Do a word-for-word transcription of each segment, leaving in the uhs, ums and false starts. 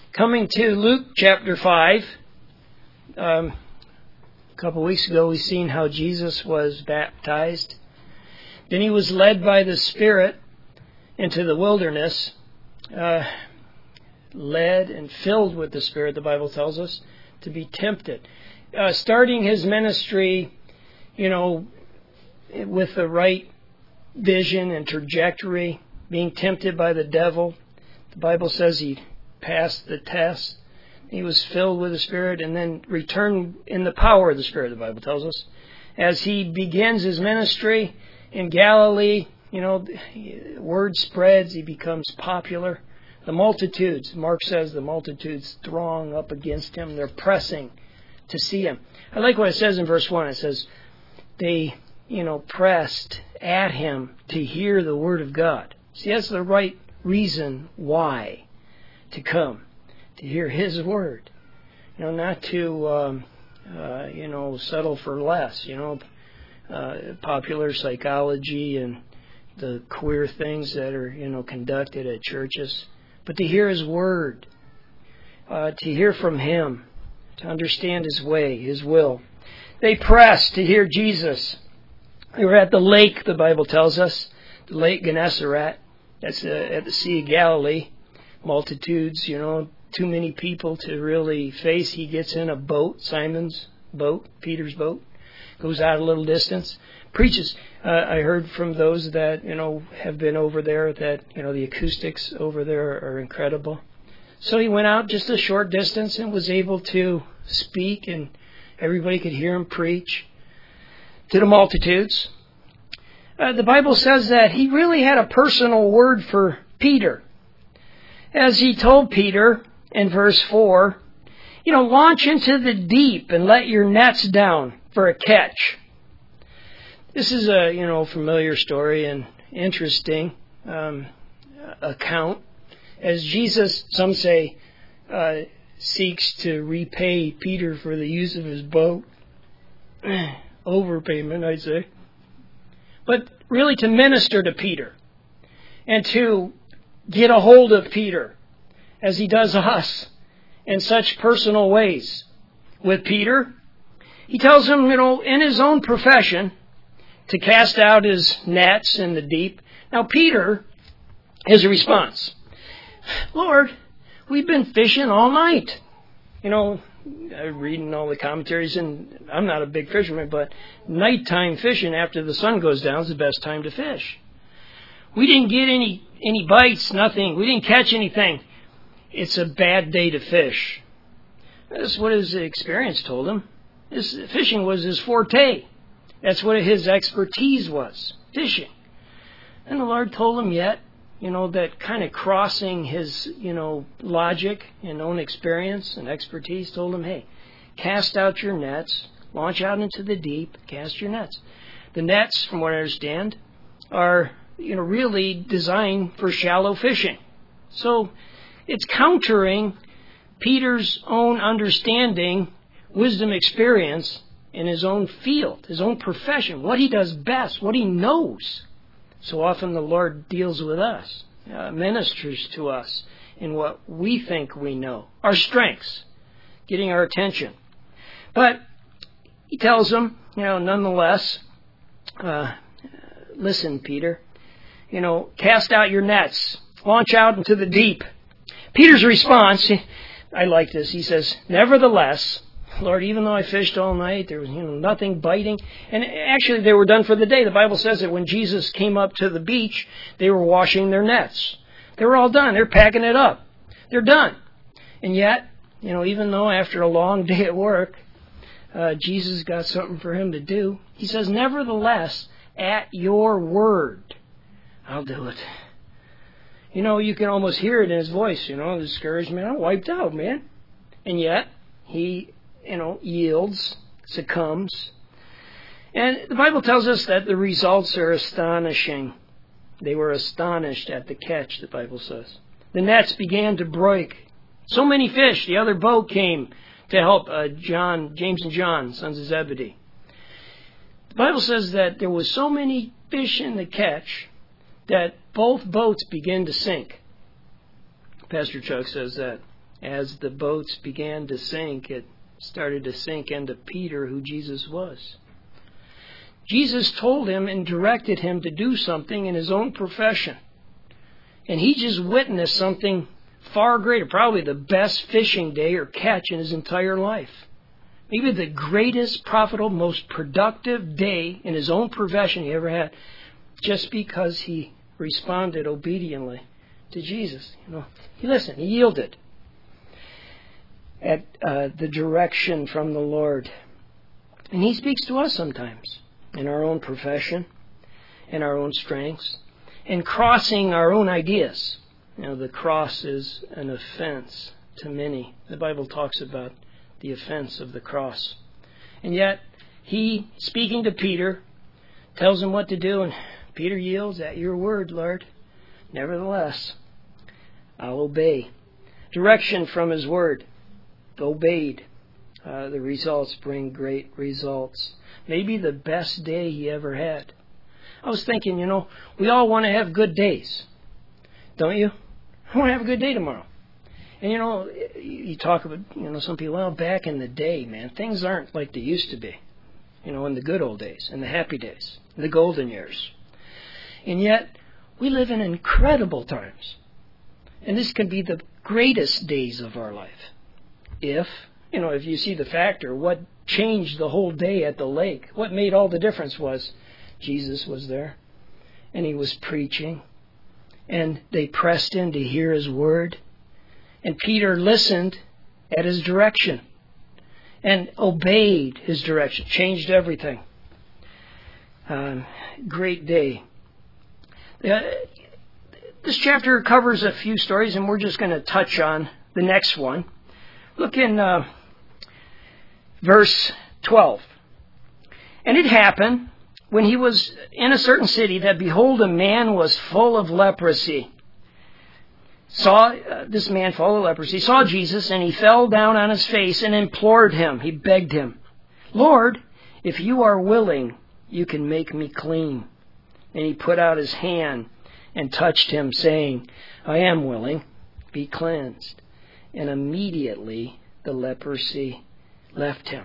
Coming to Luke chapter five, um, a couple weeks ago we seen how Jesus was baptized. Then he was led by the Spirit into the wilderness, uh, led and filled with the Spirit, the Bible tells us, to be tempted. Uh, starting his ministry, you know, with the right vision and trajectory, being tempted by the devil. The Bible says he passed the test. He was filled with the Spirit and then returned in the power of the Spirit, the Bible tells us. As he begins his ministry in Galilee, you know, word spreads, he becomes popular. The multitudes, Mark says the multitudes throng up against him. They're pressing to see him. I like what it says in verse one. It says, they, you know, pressed at him to hear the word of God. See, that's the right reason why to come, to hear his word. You know, not to, um, uh, you know, settle for less, you know, uh, popular psychology and the queer things that are, you know, conducted at churches, but to hear his word, uh, to hear from him, to understand his way, his will. They pressed to hear Jesus. They were at the lake, the Bible tells us, the Lake Gennesaret. That's uh, at the Sea of Galilee. Multitudes, you know, too many people to really face. He gets in a boat, Simon's boat, Peter's boat, goes out a little distance, preaches. Uh, I heard from those that, you know, have been over there that, you know, the acoustics over there are incredible. So he went out just a short distance and was able to speak, and everybody could hear him preach to the multitudes. Uh, the Bible says that he really had a personal word for Peter. As he told Peter in verse four, you know, launch into the deep and let your nets down for a catch. This is a, you know, familiar story and interesting um, account. As Jesus, some say, uh, seeks to repay Peter for the use of his boat. Overpayment, I'd say. But really to minister to Peter and to get a hold of Peter as he does us in such personal ways. With Peter, he tells him, you know, in his own profession, to cast out his nets in the deep. Now, Peter, his response, Lord, we've been fishing all night. You know, I'm reading all the commentaries, and I'm not a big fisherman, but nighttime fishing after the sun goes down is the best time to fish. We didn't get any, any bites, nothing. We didn't catch anything. It's a bad day to fish. That's what his experience told him. His fishing was his forte. That's what his expertise was, fishing. And the Lord told him yet, you know, that kind of crossing his, you know, logic and own experience and expertise, told him, hey, cast out your nets, launch out into the deep, cast your nets. The nets, from what I understand, are, you know, really designed for shallow fishing. So it's countering Peter's own understanding, wisdom, experience in his own field, his own profession, what he does best, what he knows. So often the Lord deals with us, uh, ministers to us in what we think we know, our strengths, getting our attention. But he tells them, you know, nonetheless, uh, listen, Peter, you know, cast out your nets, launch out into the deep. Peter's response, I like this, he says, nevertheless, Lord, even though I fished all night, there was, you know, nothing biting. And actually, they were done for the day. The Bible says that when Jesus came up to the beach, they were washing their nets. They were all done. They're packing it up. They're done. And yet, you know, even though after a long day at work, uh, Jesus got something for him to do, he says, nevertheless, at your word, I'll do it. You know, you can almost hear it in his voice, you know, discouragement. I'm wiped out, man. And yet, he, you know, yields, succumbs. And the Bible tells us that the results are astonishing. They were astonished at the catch, the Bible says. The nets began to break. So many fish. The other boat came to help uh, John, James and John, sons of Zebedee. The Bible says that there was so many fish in the catch that both boats began to sink. Pastor Chuck says that as the boats began to sink, it started to sink into Peter, who Jesus was. Jesus told him and directed him to do something in his own profession. And he just witnessed something far greater, probably the best fishing day or catch in his entire life. Maybe the greatest, profitable, most productive day in his own profession he ever had, just because he responded obediently to Jesus. You know, he listened, he yielded at uh, the direction from the Lord. And he speaks to us sometimes in our own profession, in our own strengths, in crossing our own ideas. You know, the cross is an offense to many. The Bible talks about the offense of the cross. And yet, he, speaking to Peter, tells him what to do, and Peter yields, at your word, Lord. Nevertheless, I'll obey. Direction from his word. Obeyed. Uh, the results bring great results. Maybe the best day he ever had. I was thinking, you know, we all want to have good days. Don't you? I want to have a good day tomorrow. And, you know, you talk about, you know, some people, well, back in the day, man, things aren't like they used to be. You know, in the good old days, in the happy days, in the golden years. And yet, we live in incredible times. And this can be the greatest days of our life. If, you know, if you see the factor, what changed the whole day at the lake, what made all the difference was Jesus was there, and he was preaching, and they pressed in to hear his word, and Peter listened at his direction and obeyed his direction, changed everything. Um, great day. Uh, this chapter covers a few stories, and we're just going to touch on the next one. Look in uh, verse twelve. And it happened, when he was in a certain city, that behold, a man was full of leprosy. Saw uh, this man full of leprosy, saw Jesus, and he fell down on his face and implored him. He begged him, Lord, if you are willing, you can make me clean. And he put out his hand and touched him, saying, I am willing, be cleansed. And immediately the leprosy left him.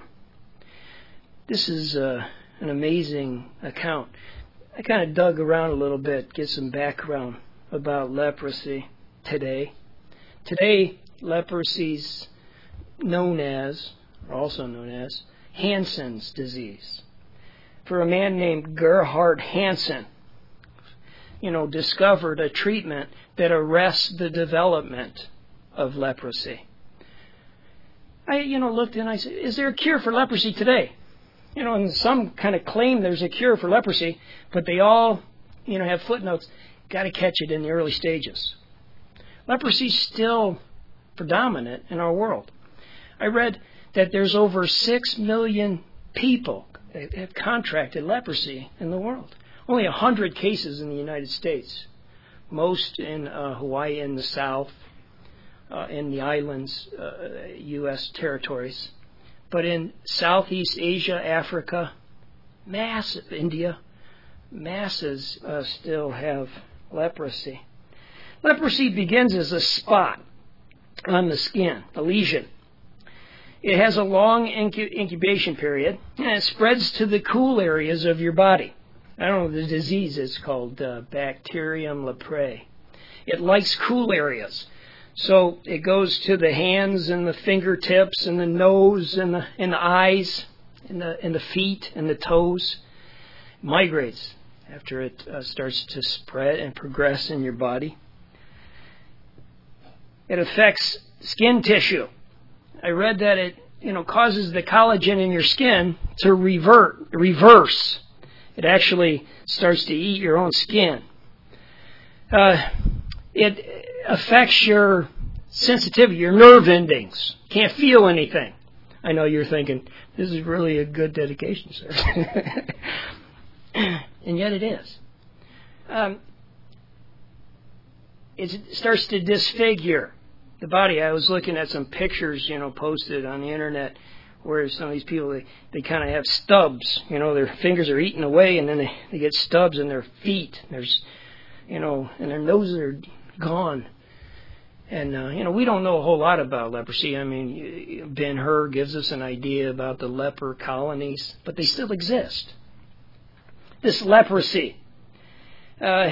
This is uh, an amazing account. I kind of dug around a little bit, get some background about leprosy today. Today, leprosy's known as, or also known as, Hansen's disease. For a man named Gerhard Hansen, you know, discovered a treatment that arrests the development of leprosy. I, you know, looked and I said, is there a cure for leprosy today? You know, and some kind of claim there's a cure for leprosy, but they all, you know, have footnotes. Got to catch it in the early stages. Leprosy's still predominant in our world. I read that there's over six million people that have contracted leprosy in the world. Only one hundred cases in the United States. Most in uh, Hawaii in the south, uh, in the islands, uh, U S territories. But in Southeast Asia, Africa, massive, India, masses uh, still have leprosy. Leprosy begins as a spot on the skin, a lesion. It has a long incu- incubation period, and it spreads to the cool areas of your body. I don't know, the disease is called uh, Bacterium leprae. It likes cool areas. So it goes to the hands and the fingertips and the nose and the, and the eyes and the, and the feet and the toes. It migrates after it uh, starts to spread and progress in your body. It affects skin tissue. I read that it, you know, causes the collagen in your skin to revert, reverse. It actually starts to eat your own skin. Uh, it affects your sensitivity, your nerve endings. Can't feel anything. I know you're thinking, this is really a good dedication, sir. And yet it is. Um, it starts to disfigure the body. I was looking at some pictures, you know, posted on the internet where some of these people, they, they kind of have stubs. You know, their fingers are eaten away, and then they, they get stubs in their feet. There's, you know, and their noses are gone. And, uh, you know, we don't know a whole lot about leprosy. I mean, Ben-Hur gives us an idea about the leper colonies, but they still exist. This leprosy, uh,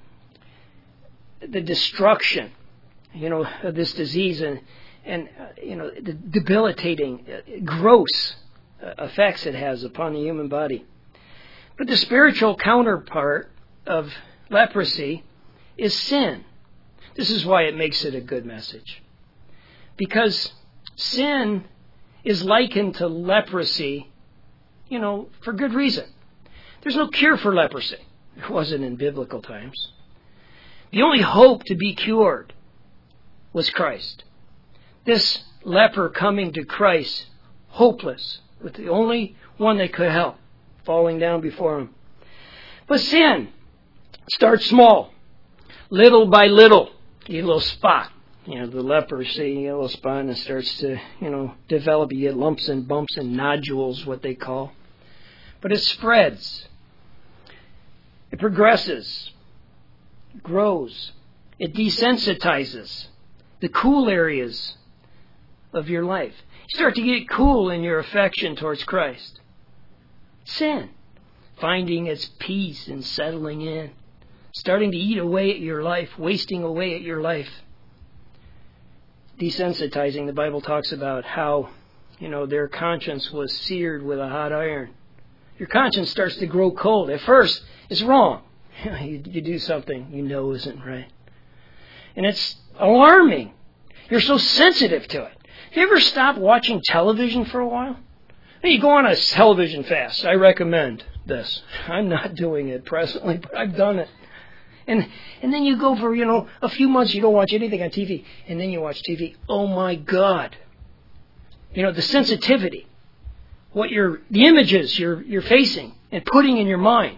the destruction, you know, of this disease and, and uh, you know, the debilitating, uh, gross uh, effects it has upon the human body. But the spiritual counterpart of leprosy is sin. This is why it makes it a good message. Because sin is likened to leprosy, you know, for good reason. There's no cure for leprosy. There wasn't in biblical times. The only hope to be cured was Christ. This leper coming to Christ, hopeless, with the only one that could help, falling down before him. But sin starts small, little by little. You get a little spot. You know, the leprosy, you get a little spot and it starts to, you know, develop. You get lumps and bumps and nodules, what they call. But it spreads. It progresses. It grows. It desensitizes the cool areas of your life. You start to get cool in your affection towards Christ. Sin. Finding its peace and settling in. Starting to eat away at your life, wasting away at your life. Desensitizing, the Bible talks about how, you know, their conscience was seared with a hot iron. Your conscience starts to grow cold. At first, it's wrong. You, you do something you know isn't right. And it's alarming. You're so sensitive to it. Have you ever stopped watching television for a while? Hey, you go on a television fast. I recommend this. I'm not doing it presently, but I've done it. And and then you go for, you know, a few months you don't watch anything on T V. And then you watch T V. Oh my God. You know, the sensitivity. What you're, the images you're you're facing and putting in your mind.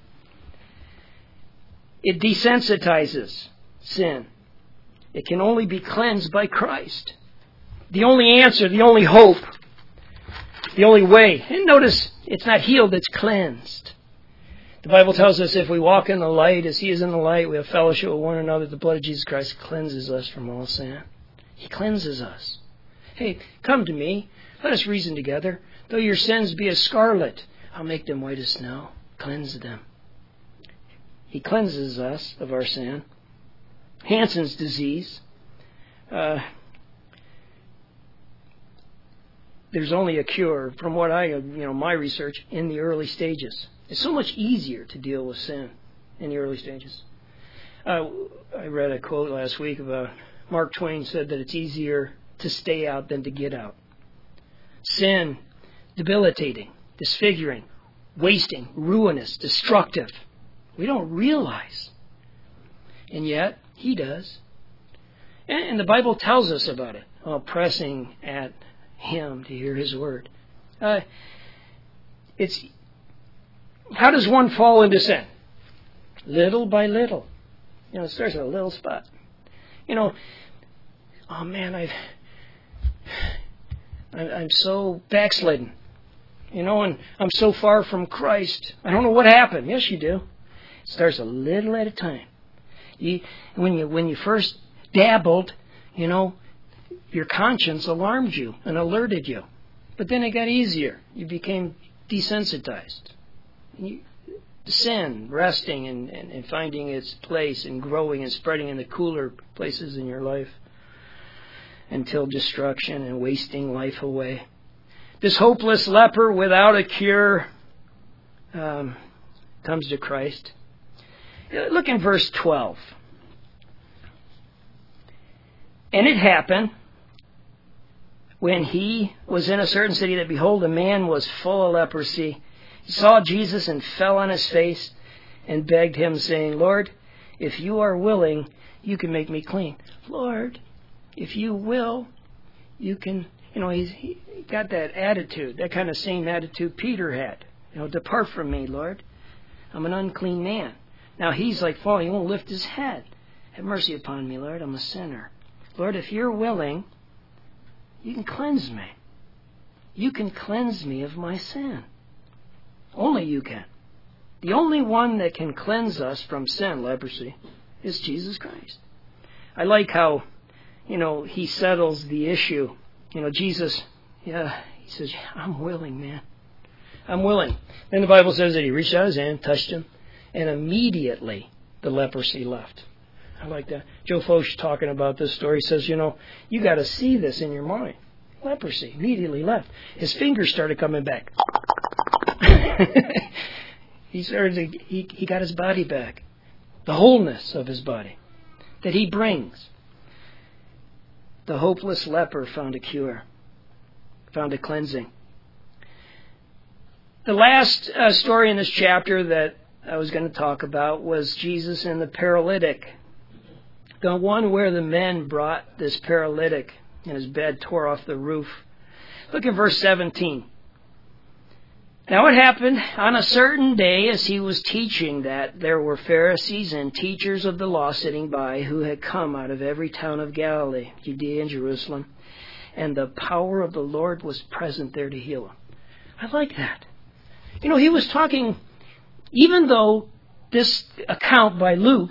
It desensitizes sin. It can only be cleansed by Christ. The only answer, the only hope, the only way. And notice, it's not healed, it's cleansed. The Bible tells us if we walk in the light as He is in the light, we have fellowship with one another. The blood of Jesus Christ cleanses us from all sin. He cleanses us. Hey, come to me. Let us reason together. Though your sins be as scarlet, I'll make them white as snow. Cleanse them. He cleanses us of our sin. Hansen's disease. Uh, there's only a cure, from what I, you know, my research, in the early stages. It's so much easier to deal with sin in the early stages. Uh, I read a quote last week about Mark Twain said that it's easier to stay out than to get out. Sin, debilitating, disfiguring, wasting, ruinous, destructive. We don't realize. And yet, He does. And, and the Bible tells us about it, while pressing at Him to hear His word. Uh, it's How does one fall into sin? Little by little. You know, it starts at a little spot. You know, oh man, I've, I'm so backslidden. You know, and I'm so far from Christ. I don't know what happened. Yes, you do. It starts a little at a time. You, when you when you first dabbled, you know, your conscience alarmed you and alerted you. But then it got easier. You became desensitized. You, sin resting and, and, and finding its place and growing and spreading in the cooler places in your life until destruction and wasting life away. This hopeless leper without a cure um, comes to Christ. Look in verse twelve. And it happened when he was in a certain city that, behold, a man was full of leprosy. He saw Jesus and fell on his face and begged him, saying, Lord, if you are willing, you can make me clean. Lord, if you will, you can, you know, he's, he got that attitude, that kind of same attitude Peter had. You know, depart from me, Lord. I'm an unclean man. Now he's like falling, he won't lift his head. Have mercy upon me, Lord, I'm a sinner. Lord, if you're willing, you can cleanse me. You can cleanse me of my sin. Only you can. The only one that can cleanse us from sin, leprosy, is Jesus Christ. I like how you know, he settles the issue. You know, Jesus, yeah, he says, I'm willing, man. I'm willing. Then the Bible says that he reached out his hand, touched him, and immediately the leprosy left. I like that. Joe Focht talking about this story says, you know, you got to see this in your mind. Leprosy immediately left. His fingers started coming back. he started to, he, he got his body back. The wholeness of his body that he brings. The hopeless leper found a cure, found a cleansing. The last uh, story in this chapter that I was going to talk about was Jesus and the paralytic. The one where the men brought this paralytic in his bed, tore off the roof. Look at verse seventeen. Now it happened on a certain day as he was teaching that there were Pharisees and teachers of the law sitting by who had come out of every town of Galilee, Judea and Jerusalem, and the power of the Lord was present there to heal him. I like that. You know, he was talking, even though this account by Luke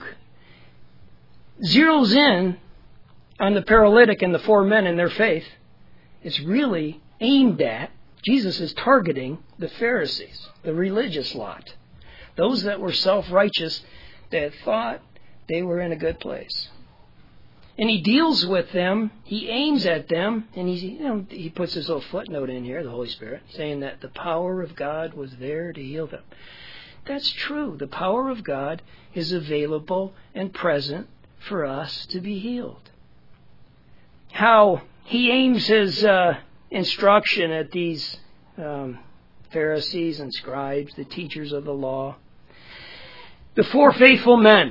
zeroes in on the paralytic and the four men and their faith, it's really aimed at, Jesus is targeting the Pharisees, the religious lot, those that were self-righteous, that thought they were in a good place. And he deals with them, he aims at them, and he, you know, he puts his little footnote in here, the Holy Spirit, saying that the power of God was there to heal them. That's true. The power of God is available and present for us to be healed. How he aims his uh, instruction at these um, Pharisees and scribes, the teachers of the law. The four faithful men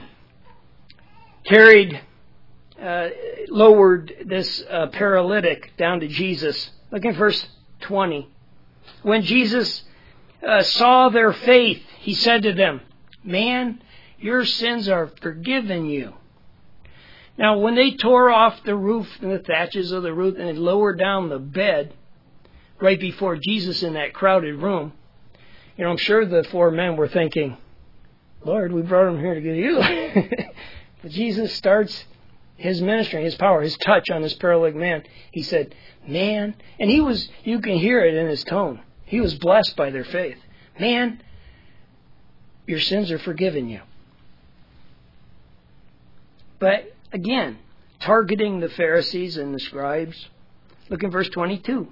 carried, uh, lowered this uh, paralytic down to Jesus. Look at verse twenty. When Jesus uh, saw their faith, he said to them, "Man, your sins are forgiven you." Now, when they tore off the roof and the thatches of the roof and they lowered down the bed right before Jesus in that crowded room, you know, I'm sure the four men were thinking, Lord, we brought him here to get healed. But Jesus starts his ministry, his power, his touch on this paralytic man. He said, man, and he was, you can hear it in his tone. He was blessed by their faith. Man, your sins are forgiven you. But again, targeting the Pharisees and the scribes. Look in verse twenty-two.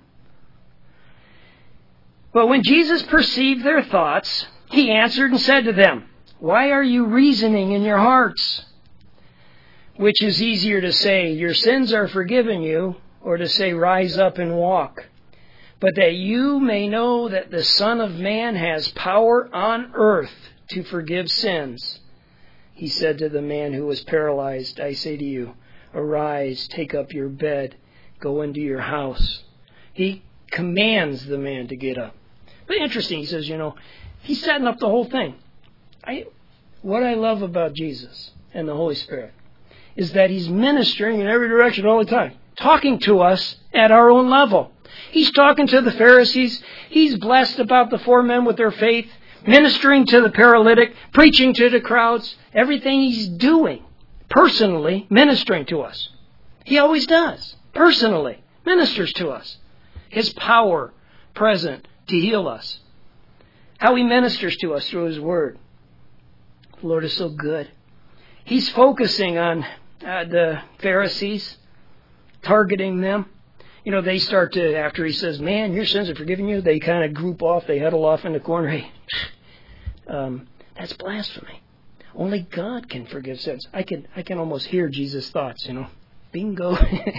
But when Jesus perceived their thoughts, he answered and said to them, why are you reasoning in your hearts? Which is easier to say, your sins are forgiven you, or to say, rise up and walk? But that you may know that the Son of Man has power on earth to forgive sins. He said to the man who was paralyzed, I say to you, arise, take up your bed, go into your house. He commands the man to get up. But interesting, he says, you know, he's setting up the whole thing. I, what I love about Jesus and the Holy Spirit is that he's ministering in every direction all the time, talking to us at our own level. He's talking to the Pharisees. He's blessed about the four men with their faith, ministering to the paralytic, preaching to the crowds. Everything he's doing, personally, ministering to us. He always does. Personally, ministers to us. His power present to heal us. How he ministers to us through his word. The Lord is so good. He's focusing on uh, the Pharisees, targeting them. You know, they start to, after he says, man, your sins are forgiven you, they kind of group off, they huddle off in the corner. Hey, um, that's blasphemy. Only God can forgive sins. I can, I can almost hear Jesus' thoughts, you know. Bingo.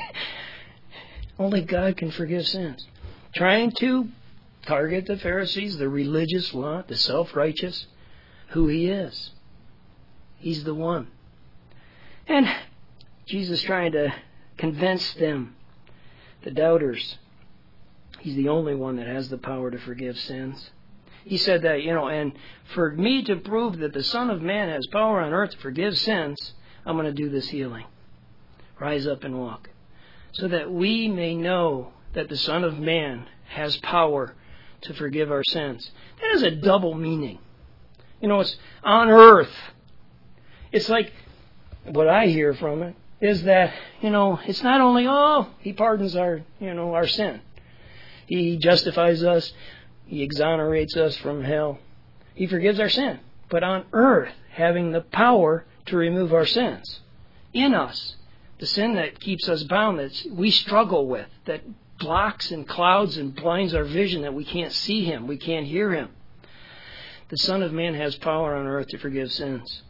Only God can forgive sins. Trying to target the Pharisees, the religious lot, the self-righteous, who he is. He's the one. And Jesus trying to convince them, the doubters, he's the only one that has the power to forgive sins. He said that, you know, and for me to prove that the Son of Man has power on earth to forgive sins, I'm going to do this healing. Rise up and walk. So that we may know that the Son of Man has power to forgive our sins. That has a double meaning. You know, it's on earth. It's like, what I hear from it is that, you know, it's not only, oh, He pardons our, you know, our sin. He justifies us. He exonerates us from hell. He forgives our sin. But on earth, having the power to remove our sins. In us, the sin that keeps us bound, that we struggle with, that blocks and clouds and blinds our vision, that we can't see Him, we can't hear Him. The Son of Man has power on earth to forgive sins.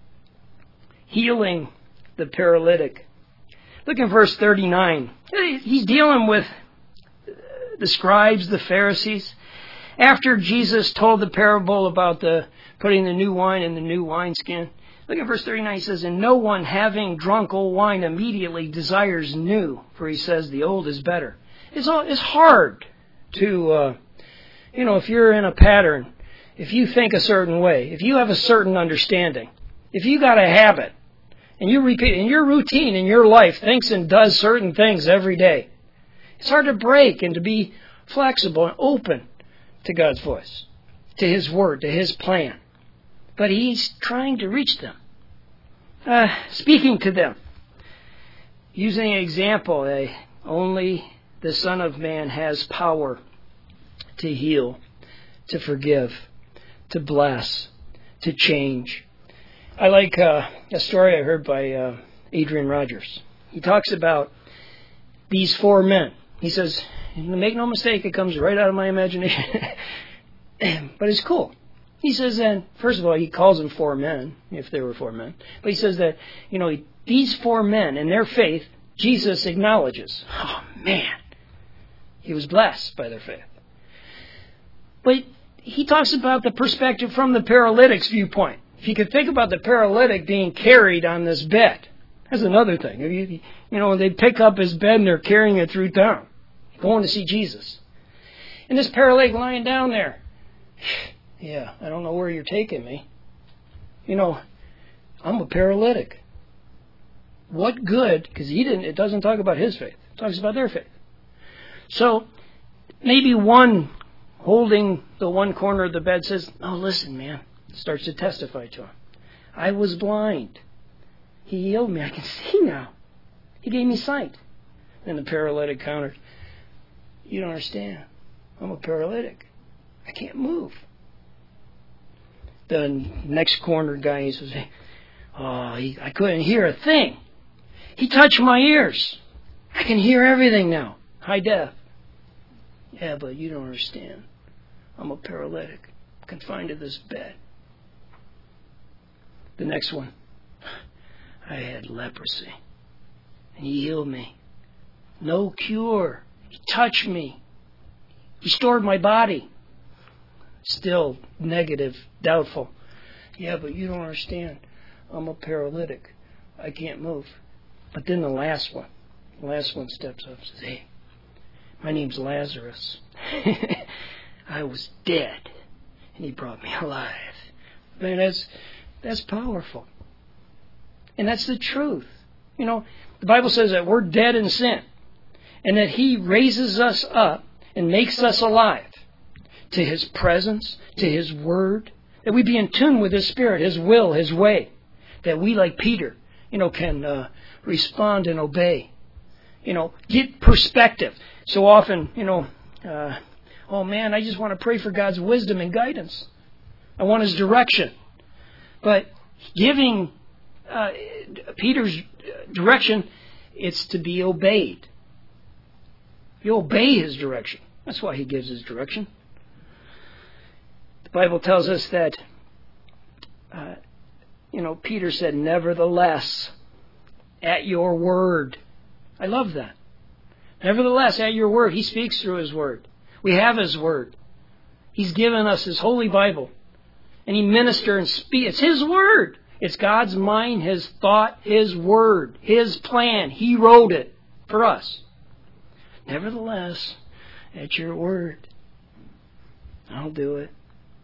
Healing the paralytic. Look in verse thirty-nine. He's dealing with the scribes, the Pharisees. After Jesus told the parable about the putting the new wine in the new wineskin, look at verse thirty-nine. He says, "And no one having drunk old wine immediately desires new, for he says the old is better." It's all, it's hard to, uh, you know, if you're in a pattern, if you think a certain way, if you have a certain understanding, if you got a habit, and you repeat, and your routine in your life thinks and does certain things every day, it's hard to break and to be flexible and open to God's voice, to His Word, to His plan. But He's trying to reach them, uh, speaking to them, using an example. Uh, only the Son of Man has power to heal, to forgive, to bless, to change. I like uh, a story I heard by uh, Adrian Rogers. He talks about these four men. He says, make no mistake, it comes right out of my imagination. But it's cool. He says that, first of all, he calls them four men, if there were four men. But he says that, you know, these four men, in their faith, Jesus acknowledges. Oh, man. He was blessed by their faith. But he talks about the perspective from the paralytic's viewpoint. If you could think about the paralytic being carried on this bed, that's another thing. If you, you know, they pick up his bed and they're carrying it through town, going to see Jesus. And this paralytic lying down there, yeah, I don't know where you're taking me. You know, I'm a paralytic. What good? Because he didn't. It doesn't talk about his faith. It talks about their faith. So maybe one holding the one corner of the bed says, "Oh, listen, man." Starts to testify to him. I was blind. He healed me. I can see now. He gave me sight. Then the paralytic countered, "You don't understand. I'm a paralytic. I can't move." The next corner guy, he says, "Oh, he, I couldn't hear a thing. He touched my ears. I can hear everything now. High def." "Yeah, but you don't understand. I'm a paralytic, confined to this bed." The next one, "I had leprosy, and He healed me. No cure. He touched me. Restored my body." Still negative, doubtful. "Yeah, but you don't understand. I'm a paralytic. I can't move." But then the last one, the last one steps up and says, "Hey, my name's Lazarus. I was dead, and He brought me alive." Man, that's that's powerful. And that's the truth. You know, the Bible says that we're dead in sin, and that He raises us up and makes us alive to His presence, to His Word, that we be in tune with His Spirit, His will, His way, that we, like Peter, you know, can uh, respond and obey. You know, get perspective. So often, you know, uh, oh man, I just want to pray for God's wisdom and guidance. I want His direction. But giving uh, Peter's direction, it's to be obeyed. You obey His direction. That's why He gives His direction. The Bible tells us that, uh, you know, Peter said, "Nevertheless, at your word." I love that. Nevertheless, at your word. He speaks through His Word. We have His Word. He's given us His Holy Bible. And He ministers and speaks. It's His Word. It's God's mind, His thought, His Word, His plan. He wrote it for us. Nevertheless, at your word, I'll do it.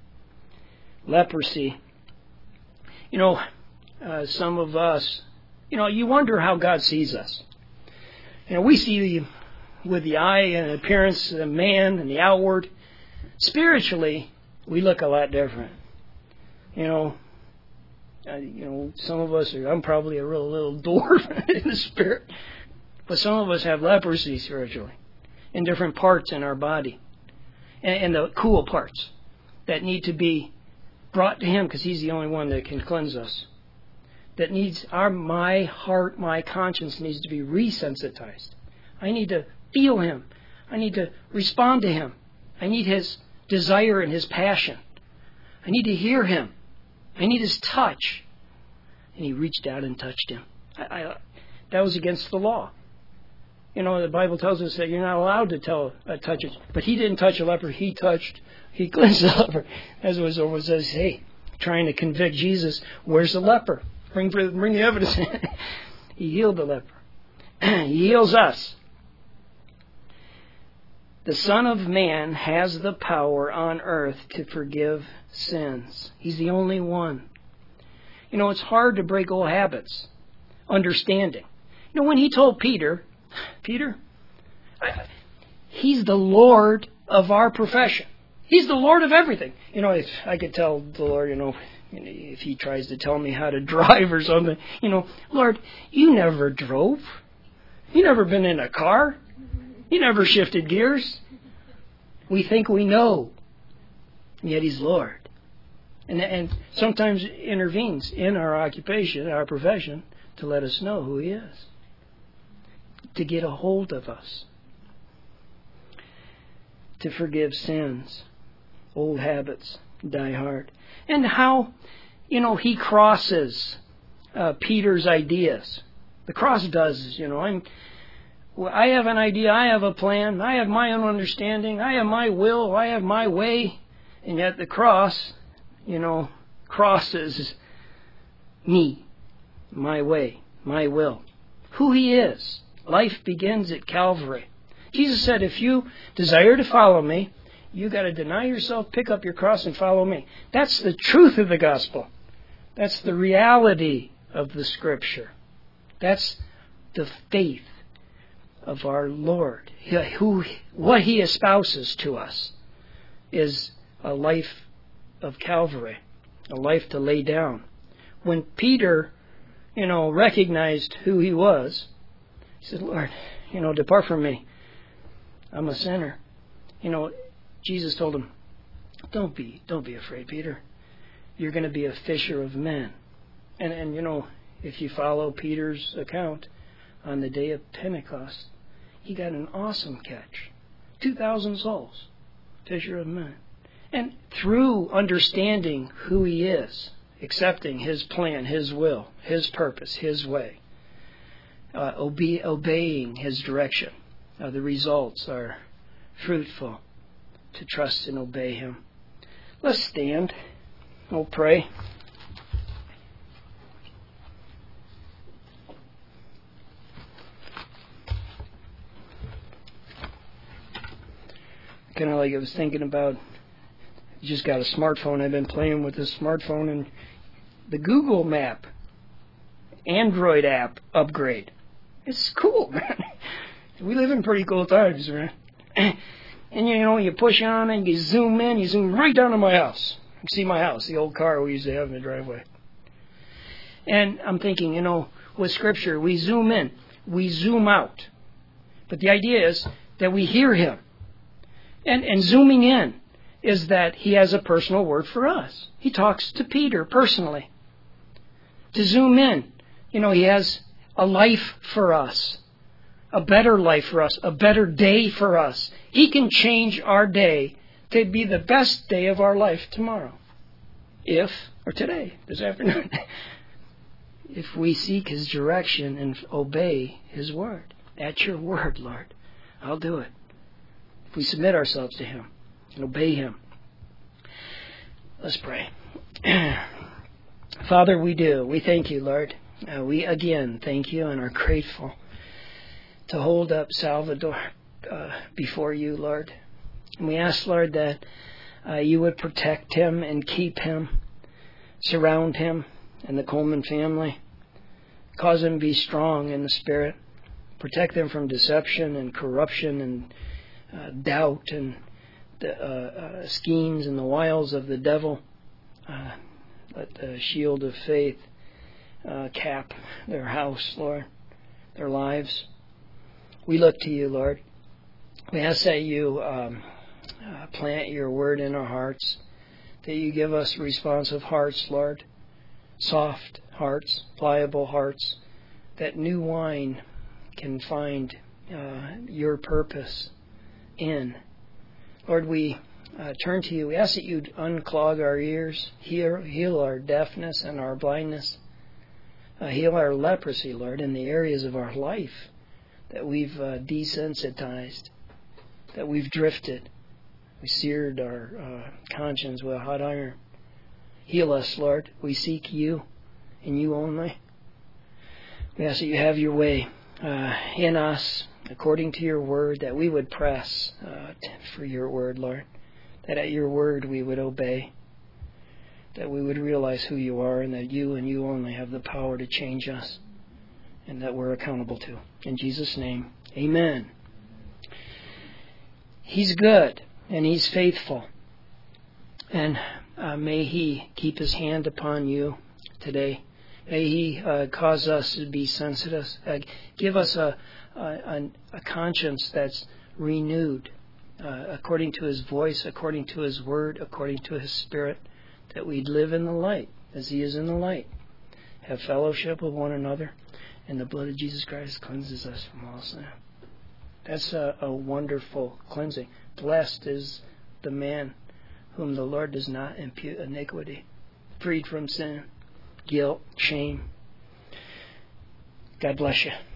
Leprosy. You know, uh, some of us, you know, you wonder how God sees us. You know, we see with the eye and appearance of the man and the outward. Spiritually, we look a lot different. You know, Uh, you know, some of us are, I'm probably a real little dwarf in the spirit, but some of us have leprosy spiritually in different parts in our body, and, and the cool parts that need to be brought to Him because He's the only one that can cleanse us. That needs our, my heart, my conscience needs to be resensitized. I need to feel Him. I need to respond to Him. I need His desire and His passion. I need to hear Him. I need His touch. And He reached out and touched him. I, I, that was against the law. You know, the Bible tells us that you're not allowed to tell uh, touch it. But He didn't touch a leper. He touched, He cleansed the leper. As it was over says, hey, trying to convict Jesus, where's the leper? Bring, bring the evidence. He healed the leper. He heals us. The Son of Man has the power on earth to forgive sins. He's the only one. You know, it's hard to break old habits. Understanding. You know, when He told Peter, Peter, I, He's the Lord of our profession. He's the Lord of everything. You know, if I could tell the Lord, you know, if He tries to tell me how to drive or something, you know, Lord, you never drove. You never been in a car. You never shifted gears. We think we know, and yet He's Lord. And, and sometimes intervenes in our occupation, our profession, to let us know who He is. To get a hold of us. To forgive sins, old habits, die hard. And how, you know, He crosses uh, Peter's ideas. The cross does, you know, I'm... I have an idea, I have a plan, I have my own understanding, I have my will, I have my way, and yet the cross, you know, crosses me, my way, my will, who He is. Life begins at Calvary. Jesus said, if you desire to follow me, you got to deny yourself, pick up your cross, and follow me. That's the truth of the gospel. That's the reality of the Scripture. That's the faith of our Lord. Who, what He espouses to us is a life of Calvary, a life to lay down. When Peter, you know, recognized who he was, he said, Lord, you know, depart from me. I'm a sinner. You know, Jesus told him, don't be, don't be afraid, Peter. You're going to be a fisher of men. And, and, you know, if you follow Peter's account, on the day of Pentecost, he got an awesome catch. two thousand souls. Fisher of men. And through understanding who He is, accepting His plan, His will, His purpose, His way, uh, obe- obeying His direction, uh, the results are fruitful to trust and obey Him. Let's stand. We'll pray. Kind of like I was thinking about, just got a smartphone. I've been playing with this smartphone and the Google Map Android app upgrade. It's cool, man. We live in pretty cool times, man. And you know, you push on and you zoom in, you zoom right down to my house. You see my house, the old car we used to have in the driveway. And I'm thinking, you know, with Scripture, we zoom in, we zoom out. But the idea is that we hear Him. And, and zooming in is that He has a personal word for us. He talks to Peter personally. To zoom in, you know, He has a life for us, a better life for us, a better day for us. He can change our day to be the best day of our life tomorrow. If, or today, this afternoon, if we seek His direction and obey His word. At your word, Lord, I'll do it. If we submit ourselves to Him and obey Him. Let's pray. Father, we do. We thank You, Lord. Uh, we again thank You and are grateful to hold up Salvador uh, before You, Lord. And we ask, Lord, that uh, You would protect him and keep him, surround him and the Coleman family. Cause them to be strong in the Spirit. Protect them from deception and corruption and Uh, doubt and the uh, uh, schemes and the wiles of the devil. Uh, Let the shield of faith uh, cap their house, Lord, their lives. We look to you, Lord. We ask that you um, uh, plant your word in our hearts, that you give us responsive hearts, Lord, soft hearts, pliable hearts, that new wine can find uh, your purpose in. Lord, we uh, turn to you. We ask that you'd unclog our ears, heal, heal our deafness and our blindness, uh, heal our leprosy, Lord, in the areas of our life that we've uh, desensitized, that we've drifted. We seared our uh, conscience with hot iron. Heal us, Lord. We seek you and you only. We ask that you have your way uh, in us according to your word, that we would press uh, for your word, Lord, that at your word we would obey, that we would realize who you are and that you and you only have the power to change us and that we're accountable to. In Jesus' name, amen. He's good and he's faithful. And uh, may he keep his hand upon you today. May he uh, cause us to be sensitive. Uh, give us a, a, a conscience that's renewed uh, according to his voice, according to his word, according to his spirit, that we'd live in the light as he is in the light. Have fellowship with one another, and the blood of Jesus Christ cleanses us from all sin. That's a, a wonderful cleansing. Blessed is the man whom the Lord does not impute iniquity, freed from sin, guilt, shame. God bless you.